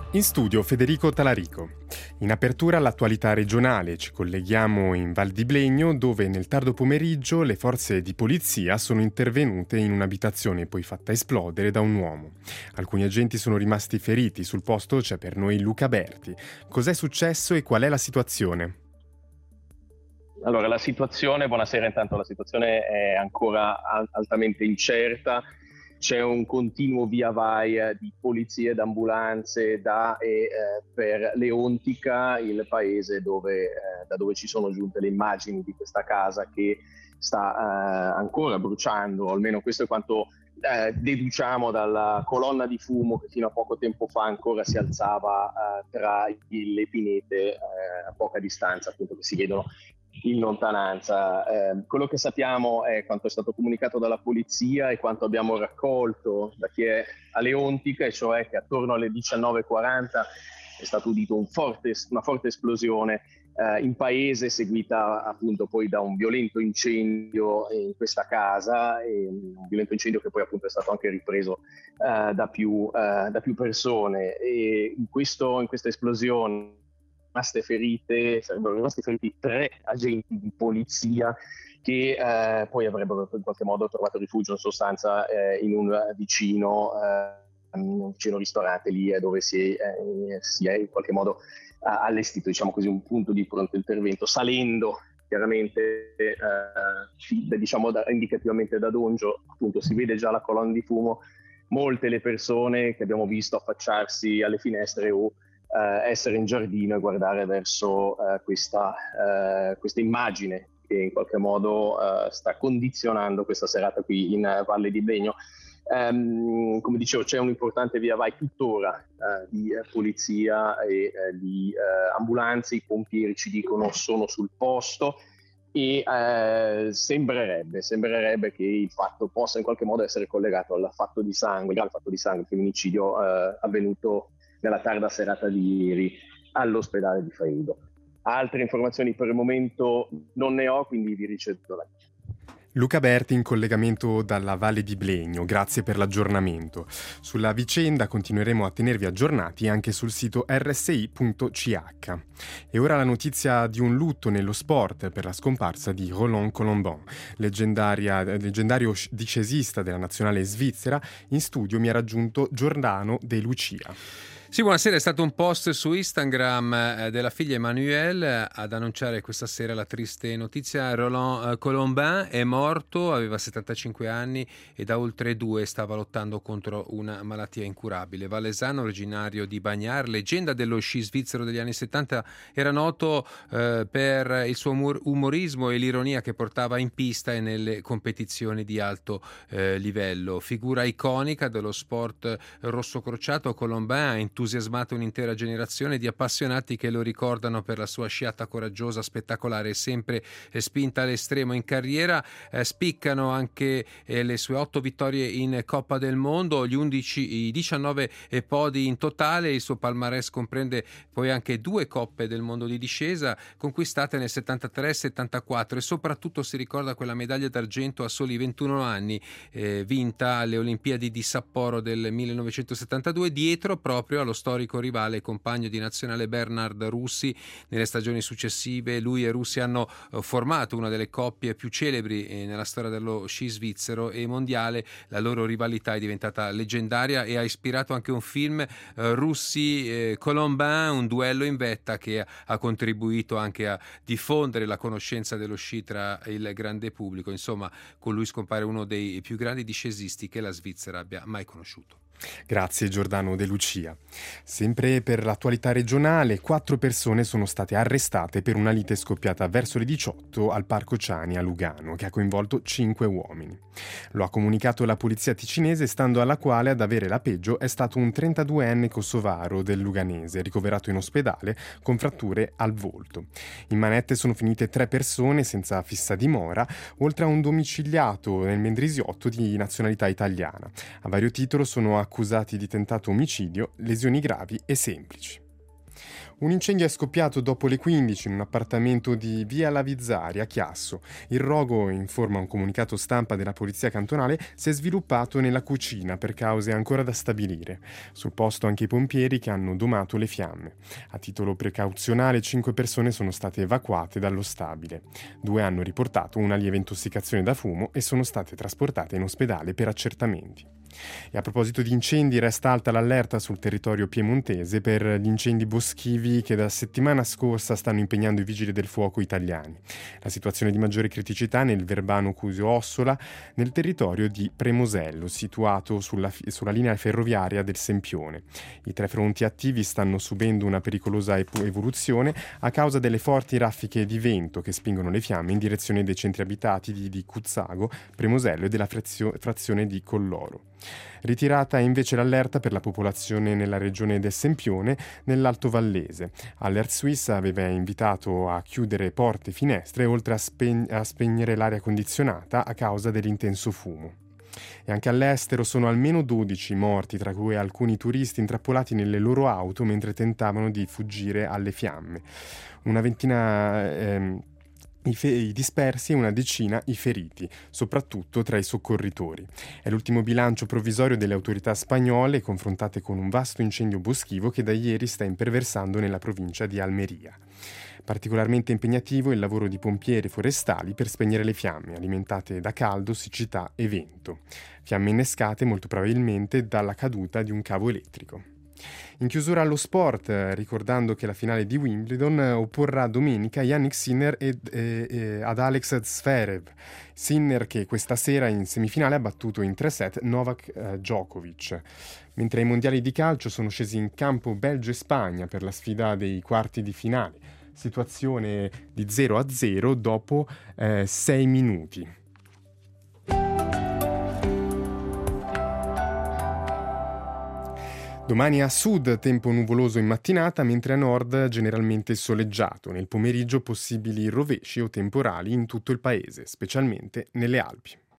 In studio Federico Talarico. In apertura all'attualità regionale ci colleghiamo in Val di Blegno, dove nel tardo pomeriggio le forze di polizia sono intervenute in un'abitazione poi fatta esplodere da un uomo. Alcuni agenti sono rimasti feriti. Sul posto c'è per noi Luca Berti. Cos'è successo e qual è la situazione? Allora, buonasera, intanto la situazione è ancora altamente incerta. C'è un continuo via vai di polizie ed ambulanze da e per Leontica, il paese da dove ci sono giunte le immagini di questa casa che sta ancora bruciando, almeno questo è quanto deduciamo dalla colonna di fumo che fino a poco tempo fa ancora si alzava tra le pinete a poca distanza, appunto, che si vedono in lontananza. Quello che sappiamo è quanto è stato comunicato dalla polizia e quanto abbiamo raccolto da chi è a Leontica, e cioè che attorno alle 19:40 è stato udito una forte esplosione in paese, seguita appunto poi da un violento incendio in questa casa, e un violento incendio che poi appunto è stato anche ripreso da più persone. E in questa esplosione sarebbero rimasti feriti 3 agenti di polizia che poi avrebbero in qualche modo trovato rifugio in sostanza in un vicino ristorante lì dove si è in qualche modo allestito, diciamo così, un punto di pronto intervento, salendo chiaramente indicativamente da Dongio. Appunto si vede già la colonna di fumo, molte le persone che abbiamo visto affacciarsi alle finestre o essere in giardino e guardare verso questa immagine che in qualche modo sta condizionando questa serata qui in Valle di Blegno. Come dicevo, c'è un importante via vai tuttora di polizia e di ambulanze. I pompieri, ci dicono, sono sul posto e sembrerebbe che il fatto possa in qualche modo essere collegato al fatto di sangue, il femminicidio avvenuto nella tarda serata di ieri all'ospedale di Faido. Altre informazioni per il momento non ne ho, quindi vi ricevo la linea. Luca Berti in collegamento dalla Valle di Blegno, grazie per l'aggiornamento. Sulla vicenda continueremo a tenervi aggiornati anche sul sito rsi.ch. E ora la notizia di un lutto nello sport per la scomparsa di Roland Colomban, leggendario discesista della nazionale svizzera. In studio mi ha raggiunto Giordano De Lucia. Sì, buonasera. È stato un post su Instagram della figlia Emmanuelle ad annunciare questa sera la triste notizia. Roland Colomban è morto, aveva 75 anni e da oltre 2 stava lottando contro una malattia incurabile. Valesano, originario di Bagnères, leggenda dello sci svizzero degli anni 70, era noto per il suo umorismo e l'ironia che portava in pista e nelle competizioni di alto livello. Figura iconica dello sport rosso crociato, Colomban ha entusiasmato un'intera generazione di appassionati che lo ricordano per la sua sciata coraggiosa, spettacolare e sempre spinta all'estremo in carriera. Spiccano anche le sue 8 vittorie in Coppa del Mondo, i 19 podi in totale. Il suo palmarès comprende poi anche 2 Coppe del Mondo di discesa conquistate nel 73 e 74, e soprattutto si ricorda quella medaglia d'argento a soli 21 anni vinta alle Olimpiadi di Sapporo del 1972 dietro proprio allo storico rivale e compagno di nazionale Bernard Russi. Nelle stagioni successive lui e Russi hanno formato una delle coppie più celebri nella storia dello sci svizzero e mondiale. La loro rivalità è diventata leggendaria e ha ispirato anche un film, Russi-Colomban, un duello in vetta, che ha contribuito anche a diffondere la conoscenza dello sci tra il grande pubblico. Insomma, con lui scompare uno dei più grandi discesisti che la Svizzera abbia mai conosciuto. Grazie Giordano De Lucia. Sempre per l'attualità regionale, 4 persone sono state arrestate per una lite scoppiata verso le 18 al Parco Ciani a Lugano, che ha coinvolto 5 uomini. Lo ha comunicato la polizia ticinese, stando alla quale ad avere la peggio è stato un 32enne kosovaro del Luganese, ricoverato in ospedale con fratture al volto. In manette sono finite 3 persone senza fissa dimora, oltre a un domiciliato nel Mendrisiotto di nazionalità italiana. A vario titolo sono accusati di tentato omicidio, lesioni gravi e semplici. Un incendio è scoppiato dopo le 15 in un appartamento di Via Lavizzari a Chiasso. Il rogo, informa un comunicato stampa della polizia cantonale, si è sviluppato nella cucina per cause ancora da stabilire. Sul posto anche i pompieri che hanno domato le fiamme. A titolo precauzionale 5 persone sono state evacuate dallo stabile. 2 hanno riportato una lieve intossicazione da fumo e sono state trasportate in ospedale per accertamenti. E a proposito di incendi, resta alta l'allerta sul territorio piemontese per gli incendi boschivi che da settimana scorsa stanno impegnando i vigili del fuoco italiani. La situazione di maggiore criticità nel Verbano Cusio Ossola, nel territorio di Premosello, situato sulla linea ferroviaria del Sempione. I 3 fronti attivi stanno subendo una pericolosa evoluzione a causa delle forti raffiche di vento che spingono le fiamme in direzione dei centri abitati di Cuzzago, Premosello e della frazione di Colloro. Ritirata è invece l'allerta per la popolazione nella regione del Sempione, nell'Alto Vallese. Alert Suisse aveva invitato a chiudere porte e finestre, oltre a spegnere l'aria condizionata a causa dell'intenso fumo. E anche all'estero sono almeno 12 morti, tra cui alcuni turisti intrappolati nelle loro auto mentre tentavano di fuggire alle fiamme. Una ventina i dispersi e una decina i feriti, soprattutto tra i soccorritori. È l'ultimo bilancio provvisorio delle autorità spagnole confrontate con un vasto incendio boschivo che da ieri sta imperversando nella provincia di Almeria. Particolarmente impegnativo il lavoro di pompieri forestali per spegnere le fiamme, alimentate da caldo, siccità e vento. Fiamme innescate molto probabilmente dalla caduta di un cavo elettrico. In chiusura allo sport, ricordando che la finale di Wimbledon opporrà domenica Jannik Sinner ad Alex Zverev. Sinner che questa sera in semifinale ha battuto in 3 set Novak Djokovic. Mentre ai mondiali di calcio sono scesi in campo Belgio e Spagna per la sfida dei quarti di finale. Situazione di 0-0 dopo 6 minuti. Domani a sud tempo nuvoloso in mattinata, mentre a nord generalmente soleggiato. Nel pomeriggio possibili rovesci o temporali in tutto il paese, specialmente nelle Alpi.